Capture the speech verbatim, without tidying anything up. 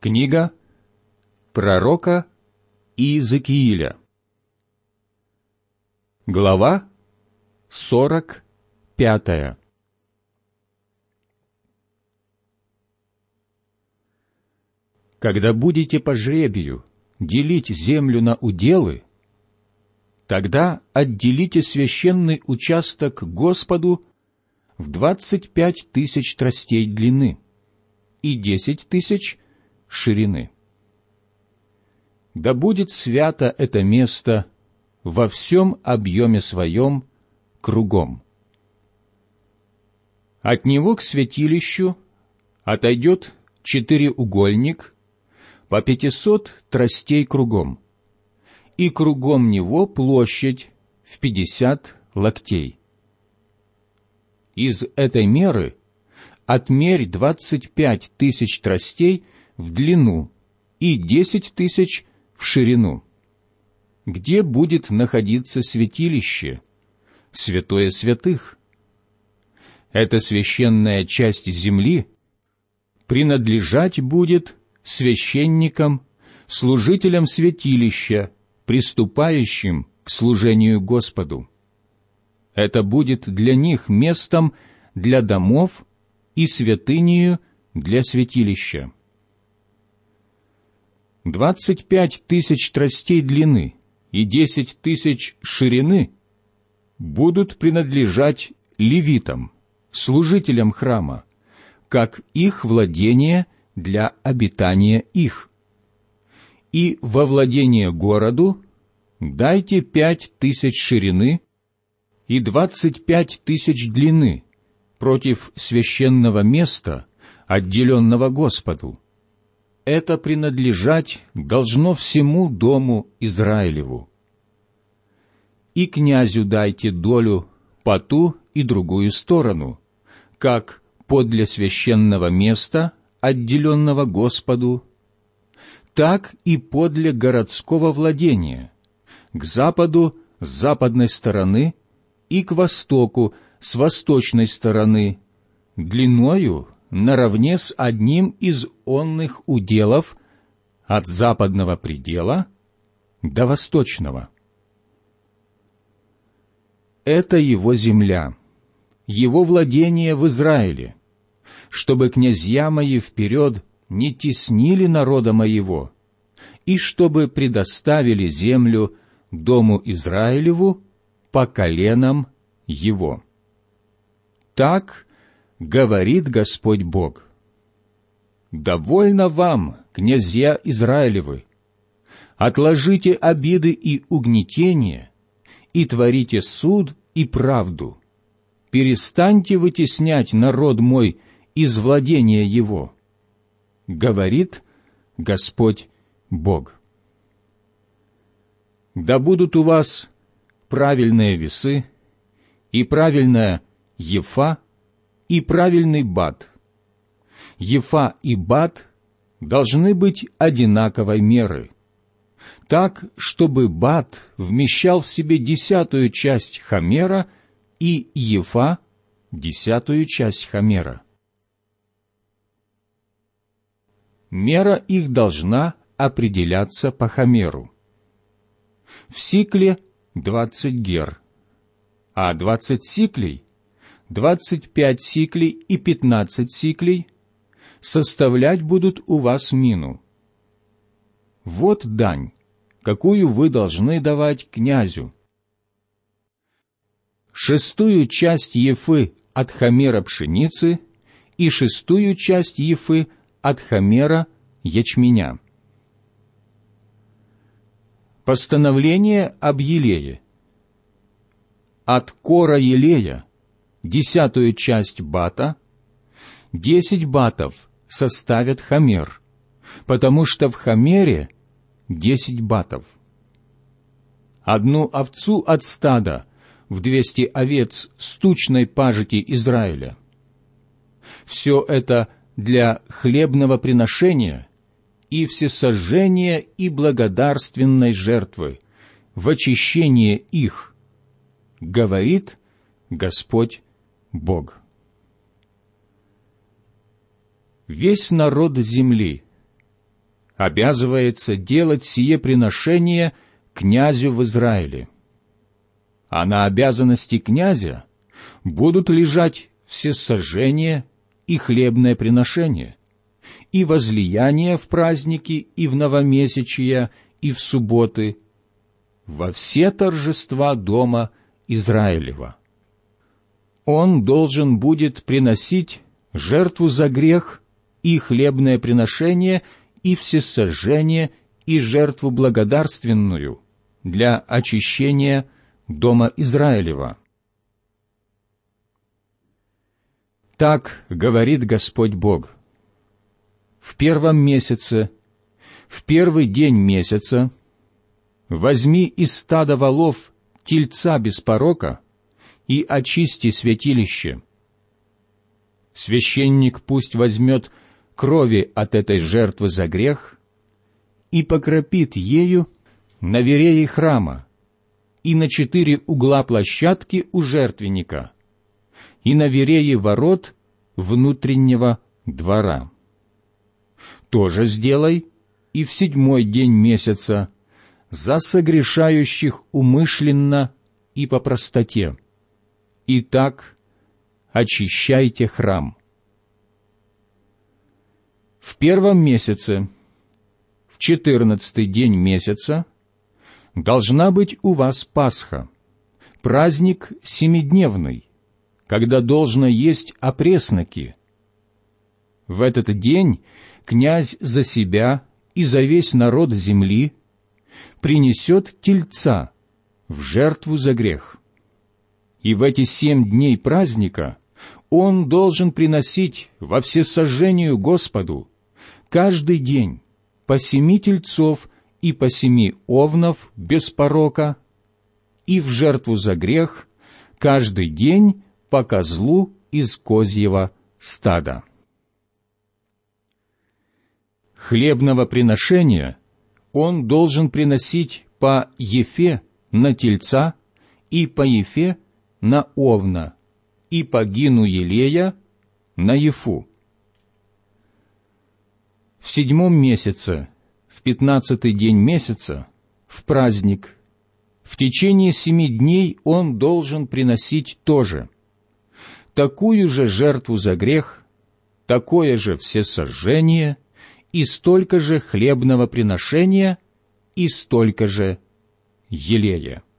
Книга пророка Иезекииля. Глава сорок пятая. Когда будете по жребию делить землю на уделы, тогда отделите священный участок Господу в двадцать пять тысяч тростей длины и десять тысяч ширины. Да будет свято это место во всем объеме своем кругом. От него к святилищу отойдет четыреугольник по пятисот тростей кругом, и кругом него площадь в пятьдесят локтей. Из этой меры отмерь двадцать пять тысяч тростей в длину и десять тысяч в ширину. Где будет находиться святилище, святое святых? Эта священная часть земли принадлежать будет священникам, служителям святилища, приступающим к служению Господу. Это будет для них местом для домов и святынею для святилища. Двадцать пять тысяч тростей длины и десять тысяч ширины будут принадлежать левитам, служителям храма, как их владение для обитания их. И во владение городу дайте пять тысяч ширины и двадцать пять тысяч длины против священного места, отделенного Господу. Это принадлежать должно всему дому Израилеву. И князю дайте долю по ту и другую сторону, как подле священного места, отделенного Господу, так и подле городского владения, к западу с западной стороны и к востоку с восточной стороны, длиною наравне с одним из онных уделов от западного предела до восточного. Это его земля, его владение в Израиле, чтобы князья мои вперед не теснили народа моего, и чтобы предоставили землю дому Израилеву по коленам его. Так говорит Господь Бог: «Довольно вам, князья Израилевы, отложите обиды и угнетения, и творите суд и правду. Перестаньте вытеснять народ мой из владения его, говорит Господь Бог. Да будут у вас правильные весы, и правильная ефа, и правильный бат. Ефа и бат должны быть одинаковой меры, так, чтобы бат вмещал в себе десятую часть хомера и ефа — десятую часть хомера. Мера их должна определяться по хомеру. В сикле двадцать гер, а двадцать сиклей, двадцать пять сиклей и пятнадцать сиклей составлять будут у вас мину. Вот дань, какую вы должны давать князю. Шестую часть ефы от хомера пшеницы и шестую часть ефы от хомера ячменя. Постановление об елее. От кора елея десятую часть бата, десять батов составят хомер, потому что в хомере десять батов. Одну овцу от стада в двести овец с тучной пажити Израиля. Все это для хлебного приношения и всесожжения и благодарственной жертвы, в очищение их, говорит Господь Бог. Весь народ земли, обязывается делать сие приношение князю в Израиле. А на обязанности князя будут лежать всесожжение и хлебное приношение, и возлияние в праздники, и в новомесячия, и в субботы, во все торжества дома Израилева. Он должен будет приносить жертву за грех и хлебное приношение, и всесожжение, и жертву благодарственную для очищения дома Израилева. Так говорит Господь Бог: в первом месяце, в первый день месяца, возьми из стада волов тельца без порока и очисти святилище. Священник пусть возьмет крови от этой жертвы за грех и покропит ею на вереи храма и на четыре угла площадки у жертвенника и на вереи ворот внутреннего двора. То же сделай и в седьмой день месяца за согрешающих умышленно и по простоте. Итак, очищайте храм. В первом месяце, в четырнадцатый день месяца, должна быть у вас Пасха, праздник семидневный, когда должно есть опресноки. В этот день князь за себя и за весь народ земли принесет тельца в жертву за грех. И в эти семь дней праздника он должен приносить во всесожжению Господу каждый день по семи тельцов и по семи овнов без порока, и в жертву за грех каждый день по козлу из козьего стада. Хлебного приношения он должен приносить по ефе на тельца и по ефе на овна, и по гину елея на ефу. В седьмом месяце, в пятнадцатый день месяца, в праздник, в течение семи дней он должен приносить тоже такую же жертву за грех, такое же всесожжение и столько же хлебного приношения и столько же елея.